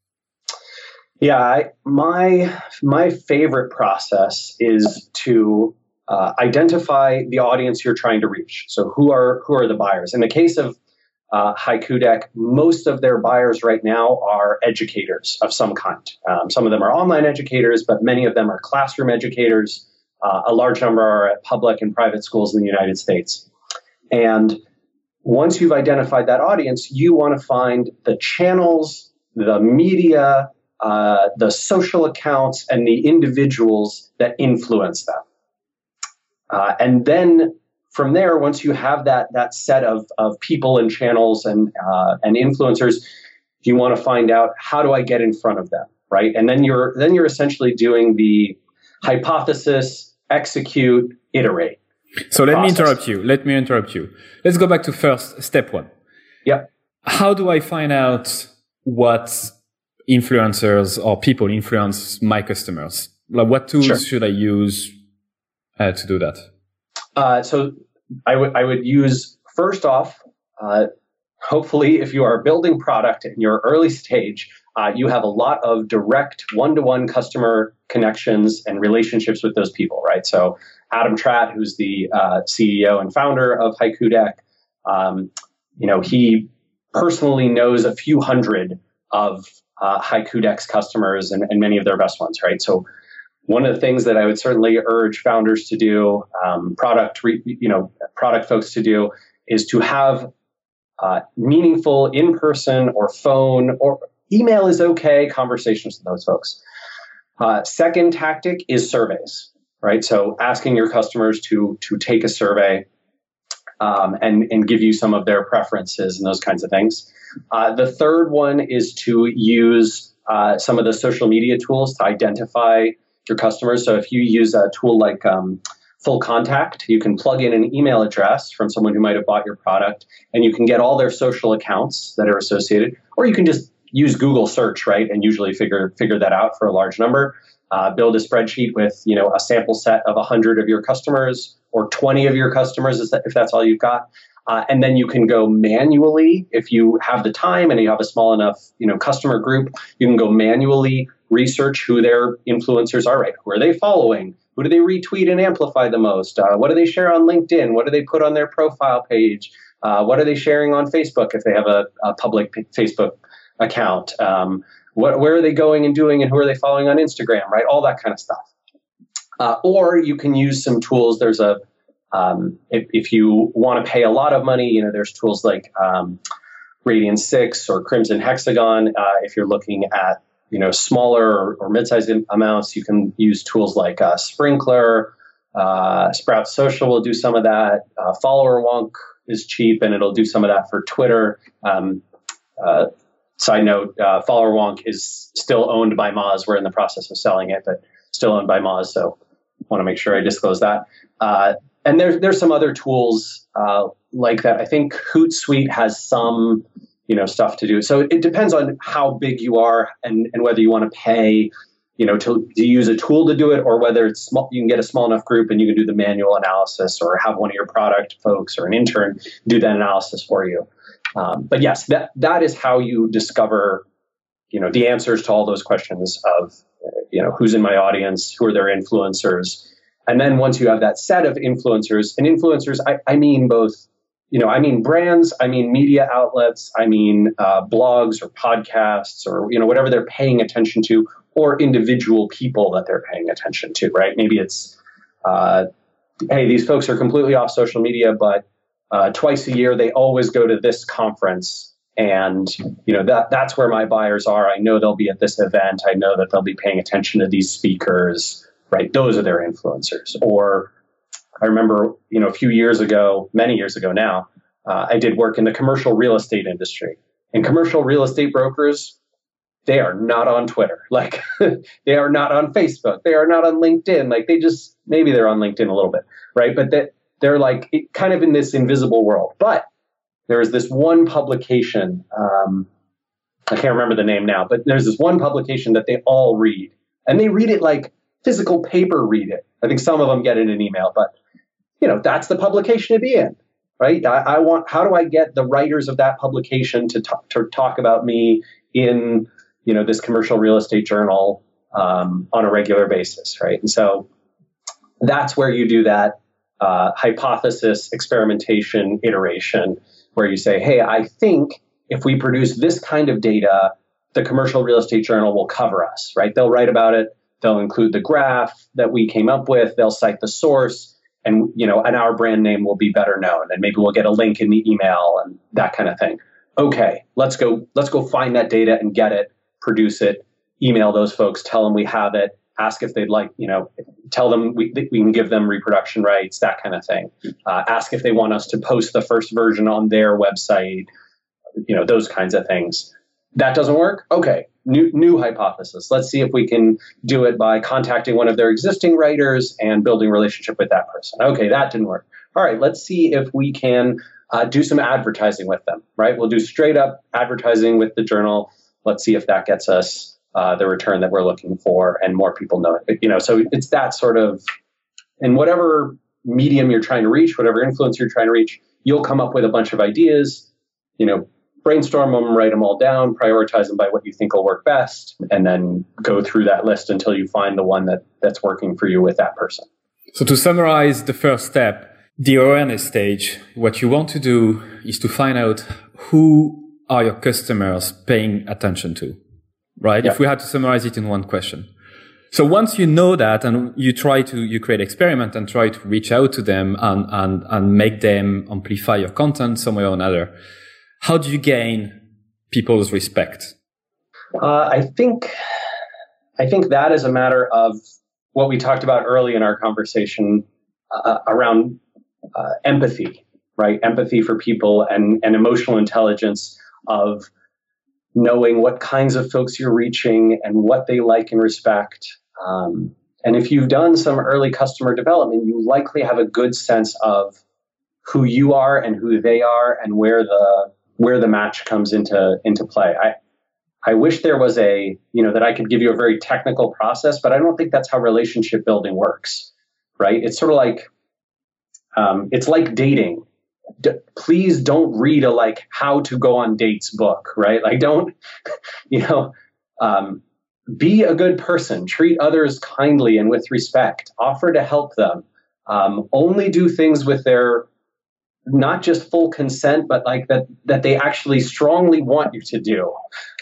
Yeah, my favorite process is to identify the audience you're trying to reach. So who are the buyers? In the case of HiQ, most of their buyers right now are educators of some kind. Some of them are online educators, but many of them are classroom educators. A large number are at public and private schools in the United States. And once you've identified that audience, you want to find the channels, the media, the social accounts, and the individuals that influence them. And then from there, once you have that set of people and channels and influencers, you want to find out, how do I get in front of them, right? And then you're essentially doing the hypothesis, execute, iterate. So let me interrupt you. Let's go back to first step one. Yep. How do I find out what influencers or people influence my customers? Like, what tools should I use to do that? So I would use, first off, hopefully if you are building product in your early stage, you have a lot of direct one-to-one customer connections and relationships with those people, right? So Adam Tratt, who's the CEO and founder of HiQ, he personally knows a few hundred of HiQ customers and many of their best ones, right? So one of the things that I would certainly urge founders to do, product folks to do, is to have meaningful in-person or phone or email is okay conversations with those folks. Second tactic is surveys. right? So asking your customers to take a survey and give you some of their preferences and those kinds of things. The third one is to use some of the social media tools to identify your customers. So if you use a tool like Full Contact, you can plug in an email address from someone who might have bought your product, and you can get all their social accounts that are associated, or you can just use Google search, right, and usually figure that out for a large number. Build a spreadsheet with, a sample set of 100 of your customers or 20 of your customers, if that's all you've got. And then you can go manually, if you have the time and you have a small enough, customer group, you can go manually research who their influencers are, right? Who are they following? Who do they retweet and amplify the most? What do they share on LinkedIn? What do they put on their profile page? What are they sharing on Facebook if they have a public Facebook account? Where are they going and doing, and who are they following on Instagram, right? All that kind of stuff. Or you can use some tools. There's if you want to pay a lot of money, there's tools like Radian6 or Crimson Hexagon. If you're looking at smaller or mid-sized amounts, you can use tools like Sprinkler. Sprout Social will do some of that. FollowerWonk is cheap, and it'll do some of that for Twitter. Side note, FollowerWonk is still owned by Moz. We're in the process of selling it, but still owned by Moz, so want to make sure I disclose that. And there's some other tools like that. I think Hootsuite has some stuff to do. So it depends on how big you are and whether you want to pay, to use a tool to do it, or whether it's small, you can get a small enough group and you can do the manual analysis, or have one of your product folks or an intern do that analysis for you. But yes, that is how you discover, the answers to all those questions of, who's in my audience, who are their influencers. And then once you have that set of influencers, and influencers, I mean both, I mean brands, I mean media outlets, I mean blogs or podcasts, or, whatever they're paying attention to, or individual people that they're paying attention to, right? Maybe it's, hey, these folks are completely off social media, but twice a year, they always go to this conference, and that's where my buyers are. I know they'll be at this event. I know that they'll be paying attention to these speakers, right? Those are their influencers. Or I remember, a few years ago, many years ago now, I did work in the commercial real estate industry, and commercial real estate brokers, they are not on Twitter. Like they are not on Facebook. They are not on LinkedIn. Like maybe they're on LinkedIn a little bit, right? But they're like kind of in this invisible world. But there is this one publication, I can't remember the name now, but there's this one publication that they all read, and they read it like physical paper read it. I think some of them get it in an email, but that's the publication to be in, right? How do I get the writers of that publication to talk about me in, this commercial real estate journal on a regular basis, right? And so that's where you do that hypothesis, experimentation, iteration, where you say, hey, I think if we produce this kind of data, the commercial real estate journal will cover us, right? They'll write about it. They'll include the graph that we came up with. They'll cite the source, and and our brand name will be better known. And maybe we'll get a link in the email and that kind of thing. Okay, let's go find that data and get it, produce it, email those folks, tell them we have it, ask if they'd like, tell them we can give them reproduction rights, that kind of thing. Ask if they want us to post the first version on their website, those kinds of things. That doesn't work? Okay, new hypothesis. Let's see if we can do it by contacting one of their existing writers and building a relationship with that person. Okay, that didn't work. All right, let's see if we can do some advertising with them, right? We'll do straight up advertising with the journal. Let's see if that gets us the return that we're looking for, and more people know it. So it's that sort of, in whatever medium you're trying to reach, whatever influence you're trying to reach, you'll come up with a bunch of ideas, brainstorm them, write them all down, prioritize them by what you think will work best, and then go through that list until you find the one that's working for you with that person. So to summarize the first step, the awareness stage, what you want to do is to find out who are your customers paying attention to, right? Yeah. If we had to summarize it in one question. So once you know that, and you create experiment and try to reach out to them and make them amplify your content some way or another, how do you gain people's respect? I think that is a matter of, what we talked about early in our conversation around empathy, right? Empathy for people and emotional intelligence of knowing what kinds of folks you're reaching and what they like and respect. And if you've done some early customer development, you likely have a good sense of who you are and who they are and where the match comes into play. I wish there was that I could give you a very technical process, but I don't think that's how relationship building works, right? It's sort of like, it's like dating. Please don't read a how to go on dates book, right? Don't, be a good person, treat others kindly and with respect, offer to help them, only do things with their, not just full consent, but that they actually strongly want you to do.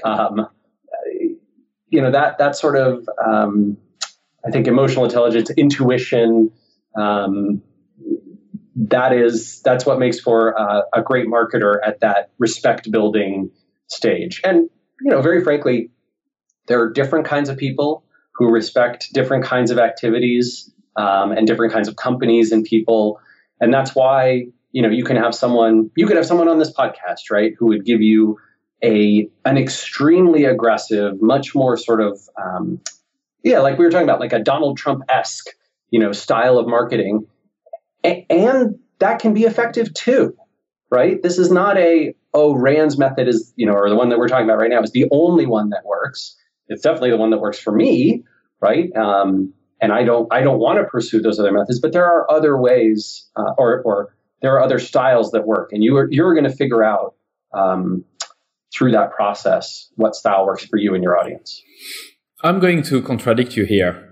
That sort of, I think emotional intelligence, intuition, that's what makes for a great marketer at that respect building stage. And, very frankly, there are different kinds of people who respect different kinds of activities and different kinds of companies and people. And that's why, you could have someone on this podcast, right, who would give you an extremely aggressive, much more sort of, like we were talking about, like a Donald Trump-esque, style of marketing. And that can be effective too, right? This is not Rand's method is, or the one that we're talking about right now is the only one that works. It's definitely the one that works for me, right? And I don't want to pursue those other methods, but there are other ways, or there are other styles that work, and you're going to figure out through that process what style works for you and your audience. I'm going to contradict you here.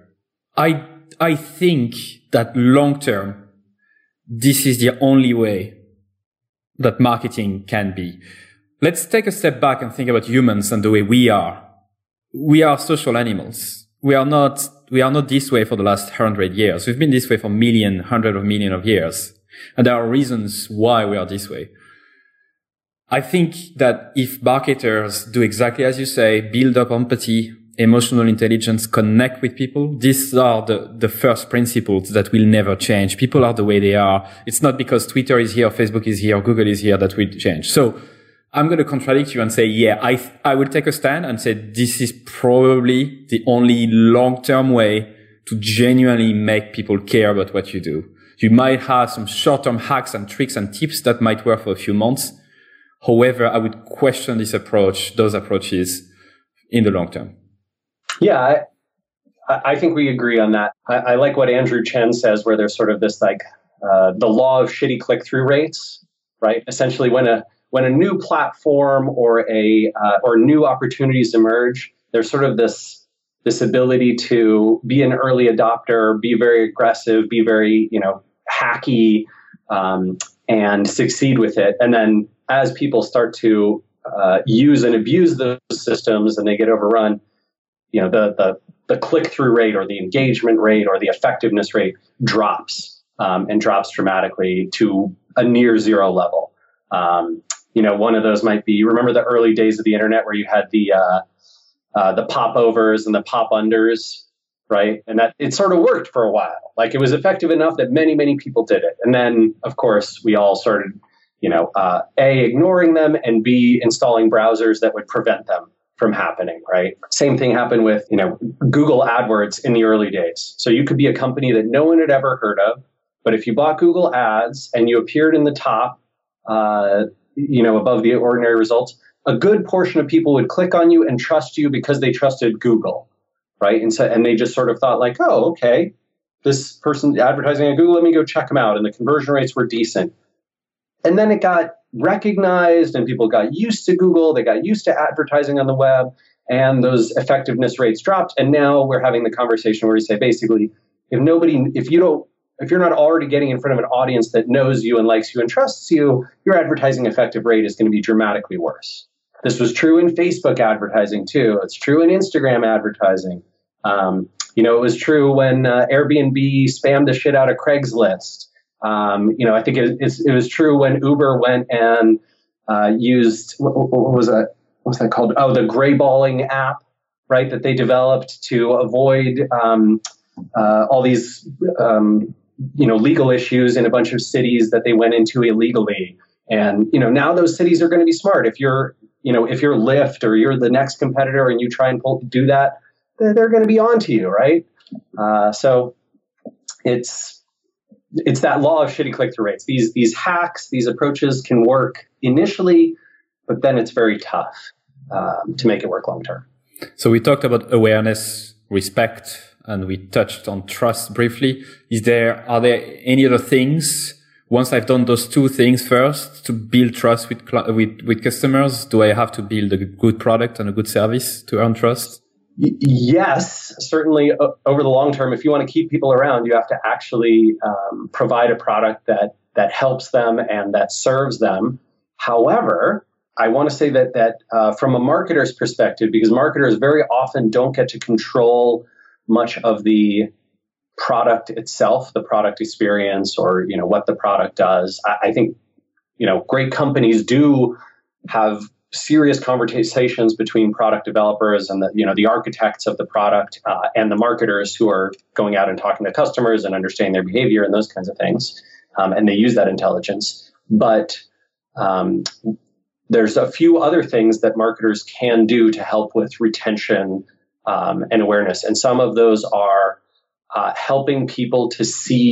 I think that long term, this is the only way that marketing can be. Let's take a step back and think about humans and the way we are. We are social animals. We are not this way for the last 100 years. We've been this way for hundreds of millions of years. And there are reasons why we are this way. I think that if marketers do exactly as you say, build up empathy, emotional intelligence, connect with people, these are the first principles that will never change. People are the way they are. It's not because Twitter is here, Facebook is here, Google is here that will change. So I'm going to contradict you and say, I will take a stand and say this is probably the only long-term way to genuinely make people care about what you do. You might have some short-term hacks and tricks and tips that might work for a few months. However, I would question those approaches in the long term. Yeah, I think we agree on that. I like what Andrew Chen says, where there's sort of this the law of shitty click-through rates, right? Essentially, when a new platform or new opportunities emerge, there's sort of this ability to be an early adopter, be very aggressive, be very hacky, and succeed with it. And then as people start to use and abuse those systems and they get overrun, the click-through rate or the engagement rate or the effectiveness rate drops and drops dramatically to a near zero level. One of those might be, remember the early days of the internet where you had the popovers and the pop unders, right? And that it sort of worked for a while. It was effective enough that many, many people did it. And then, of course, we all started, A, ignoring them, and B, installing browsers that would prevent them from happening, right? Same thing happened with, Google AdWords in the early days. So you could be a company that no one had ever heard of, but if you bought Google Ads and you appeared in the top, above the ordinary results, a good portion of people would click on you and trust you because they trusted Google, right? And they just sort of thought oh, okay, this person's advertising on Google, let me go check them out. And the conversion rates were decent. And then it got recognized and people got used to Google, they got used to advertising on the web, and those effectiveness rates dropped. And now we're having the conversation where we say, basically, if you're not already getting in front of an audience that knows you and likes you and trusts you, your advertising effective rate is going to be dramatically worse. This was true in Facebook advertising too. It's true in Instagram advertising. It was true when Airbnb spammed the shit out of Craigslist. I think it was true when Uber went and used, what was that called? Oh, the grayballing app, right, that they developed to avoid all these legal issues in a bunch of cities that they went into illegally. And now those cities are going to be smart. If you're Lyft or you're the next competitor and you try and do that, they're going to be on to you, right? So it's that law of shitty click-through rates. These hacks, these approaches can work initially, but then it's very tough to make it work long term. So we talked about awareness, respect, and we touched on trust briefly. Are there any other things? Once I've done those two things first to build trust with customers, do I have to build a good product and a good service to earn trust? Yes, certainly over the long term. If you want to keep people around, you have to actually provide a product that helps them and that serves them. However, I want to say that from a marketer's perspective, because marketers very often don't get to control much of the product itself, the product experience, or what the product does. I think great companies do have serious conversations between product developers and the architects of the product and the marketers who are going out and talking to customers and understanding their behavior and those kinds of things, and they use that intelligence. But there's a few other things that marketers can do to help with retention and awareness, and some of those are helping people to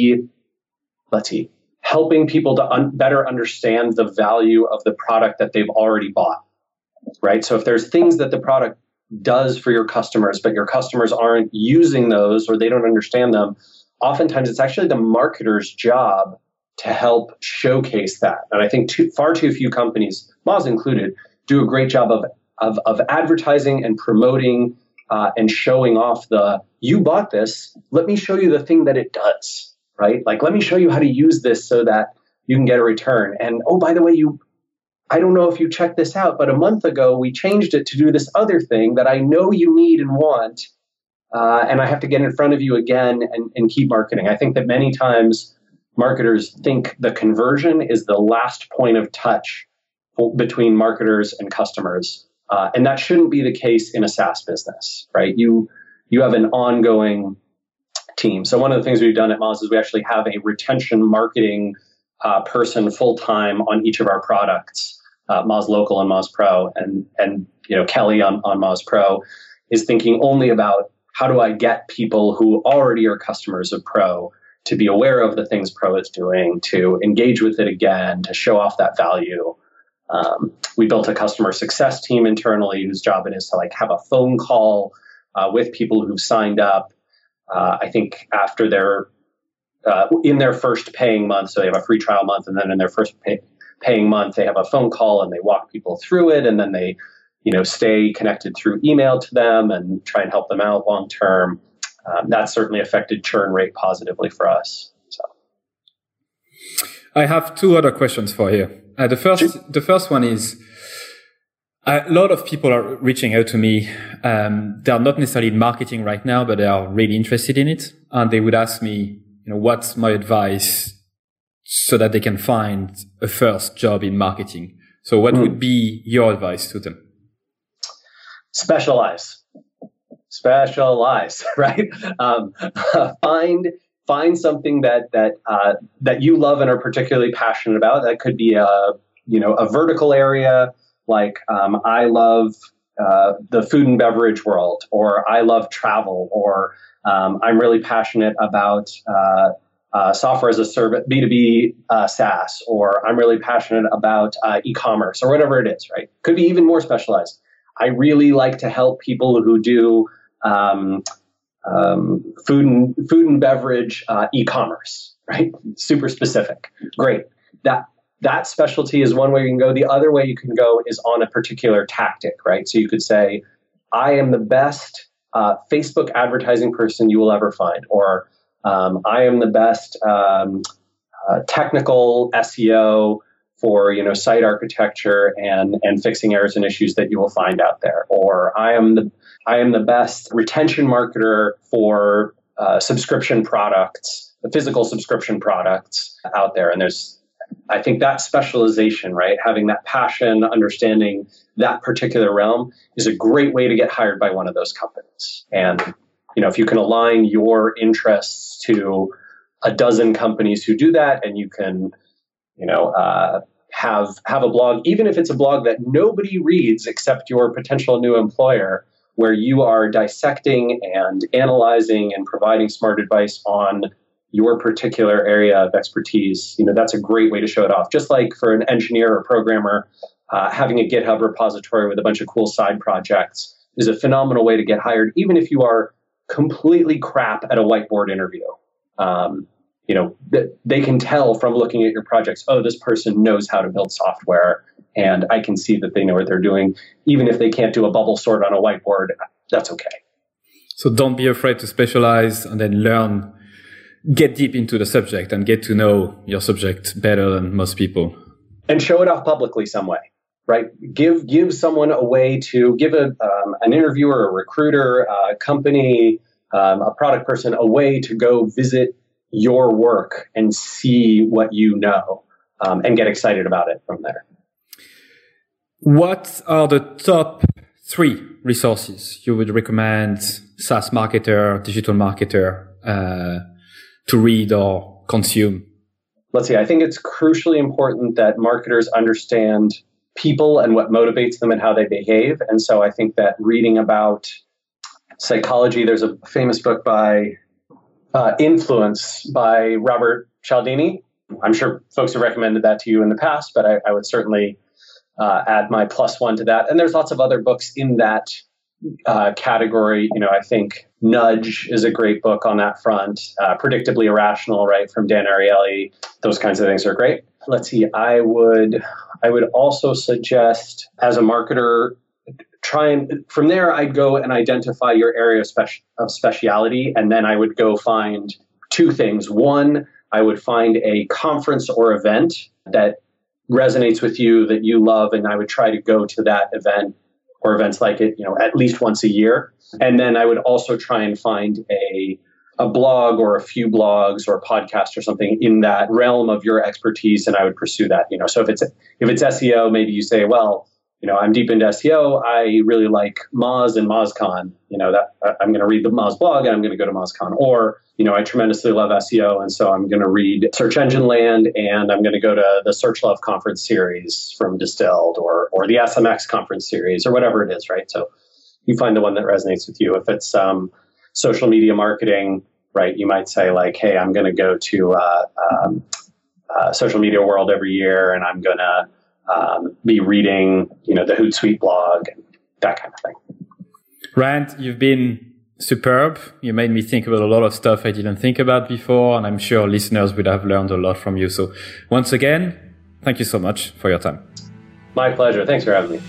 helping people to better understand the value of the product that they've already bought, right? So if there's things that the product does for your customers, but your customers aren't using those or they don't understand them, oftentimes it's actually the marketer's job to help showcase that. And I think far too few companies, Moz included, do a great job of advertising and promoting and showing off you bought this, let me show you the thing that it does, right? Like, let me show you how to use this so that you can get a return. And oh, by the way, I don't know if you checked this out, but a month ago, we changed it to do this other thing that I know you need and want. And I have to get in front of you again and keep marketing. I think that many times marketers think the conversion is the last point of touch between marketers and customers. And that shouldn't be the case in a SaaS business, right? You have an ongoing team. So one of the things we've done at Moz is we actually have a retention marketing person full-time on each of our products, Moz Local and Moz Pro. And Kelly on Moz Pro is thinking only about how do I get people who already are customers of Pro to be aware of the things Pro is doing, to engage with it again, to show off that value. We built a customer success team internally whose job it is to have a phone call with people who've signed up. I think after in their first paying month, so they have a free trial month, and then in their first paying month, they have a phone call and they walk people through it, and then they, stay connected through email to them and try and help them out long term. That certainly affected churn rate positively for us. So, I have two other questions for you. The first one is, a lot of people are reaching out to me. They are not necessarily in marketing right now, but they are really interested in it. And they would ask me, what's my advice so that they can find a first job in marketing? So what would be your advice to them? Specialize, right? Find something that you love and are particularly passionate about. That could be a vertical area, like I love the food and beverage world, or I love travel, or I'm really passionate about software as a service, B2B SaaS, or I'm really passionate about e-commerce, or whatever it is, right? Could be even more specialized. I really like to help people who do food and beverage e-commerce, right? Super specific. Great. That specialty is one way you can go. The other way you can go is on a particular tactic, right? So you could say, I am the best Facebook advertising person you will ever find, or I am the best technical SEO for site architecture and fixing errors and issues that you will find out there, or I am the best retention marketer for subscription products, the physical subscription products out there. And I think that specialization, right, having that passion, understanding that particular realm is a great way to get hired by one of those companies. And if you can align your interests to a dozen companies who do that, and you can, have a blog, even if it's a blog that nobody reads except your potential new employer, where you are dissecting and analyzing and providing smart advice on your particular area of expertise, that's a great way to show it off. Just like for an engineer or programmer, having a GitHub repository with a bunch of cool side projects is a phenomenal way to get hired, even if you are completely crap at a whiteboard interview. They can tell from looking at your projects, oh, this person knows how to build software, and I can see that they know what they're doing. Even if they can't do a bubble sort on a whiteboard, that's okay. So don't be afraid to specialize and then learn, get deep into the subject and get to know your subject better than most people. And show it off publicly some way, right? Give someone a way to give an interviewer, a recruiter, a company, a product person, a way to go visit your work and see what you know, and get excited about it from there. What are the top 3 resources you would recommend SaaS marketer, digital marketer to read or consume? Let's see. I think it's crucially important that marketers understand people and what motivates them and how they behave. And so I think that reading about psychology, there's a famous book by Influence by Robert Cialdini. I'm sure folks have recommended that to you in the past, but I would certainly add my +1 to that. And there's lots of other books in that category. I think Nudge is a great book on that front. Predictably Irrational, right, from Dan Ariely. Those kinds of things are great. Let's see. I would also suggest, as a marketer, from there, I'd go and identify your area of speciality, and then I would go find 2 things. One, I would find a conference or event that resonates with you, that you love, and I would try to go to that event or events like it, at least once a year. And then I would also try and find a blog or a few blogs or a podcast or something in that realm of your expertise, and I would pursue that. So if it's SEO, maybe you say, well, I'm deep into SEO. I really like Moz and MozCon. That I'm going to read the Moz blog and I'm going to go to MozCon. Or, I tremendously love SEO, and so I'm going to read Search Engine Land, and I'm going to go to the Search Love Conference series from Distilled, or the SMX conference series, or whatever it is, right? So you find the one that resonates with you. If it's social media marketing, right, you might say like, hey, I'm going to go to Social Media World every year, and I'm going to be reading, the Hootsuite blog, and that kind of thing. Rand, you've been superb. You made me think about a lot of stuff I didn't think about before, and I'm sure listeners would have learned a lot from you. So once again, thank you so much for your time. My pleasure. Thanks for having me.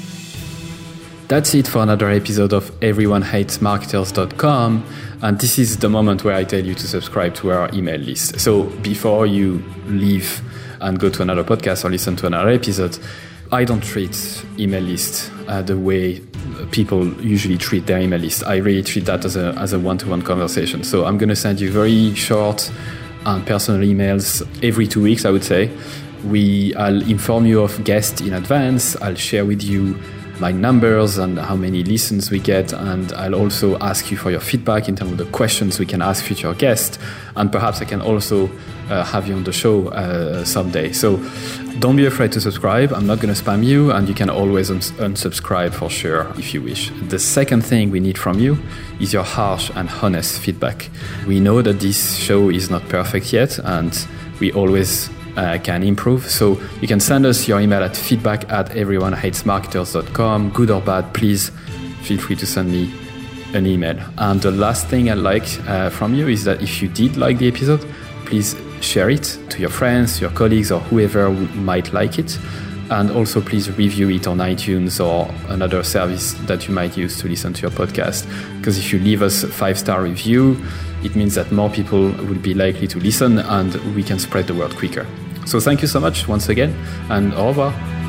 That's it for another episode of everyonehatesmarketers.com. And this is the moment where I tell you to subscribe to our email list. So before you leave and go to another podcast or listen to another episode, I don't treat email list the way people usually treat their email list. I really treat that as a one-to-one conversation. So I'm going to send you very short and personal emails every 2 weeks, I would say. I'll inform you of guests in advance. I'll share with you my numbers and how many listens we get, and I'll also ask you for your feedback in terms of the questions we can ask future guests, and perhaps I can also have you on the show someday. So don't be afraid to subscribe. I'm not going to spam you, and you can always unsubscribe for sure if you wish. The second thing we need from you is your harsh and honest feedback. We know that this show is not perfect yet, and we always can improve. So you can send us your email at feedback@everyonehatesmarketers.com. Good or bad, please feel free to send me an email. And the last thing I'd like from you is that if you did like the episode, please share it to your friends, your colleagues, or whoever might like it. And also please review it on iTunes or another service that you might use to listen to your podcast. Because if you leave us a 5-star review, it means that more people will be likely to listen and we can spread the word quicker. So thank you so much once again, and au revoir.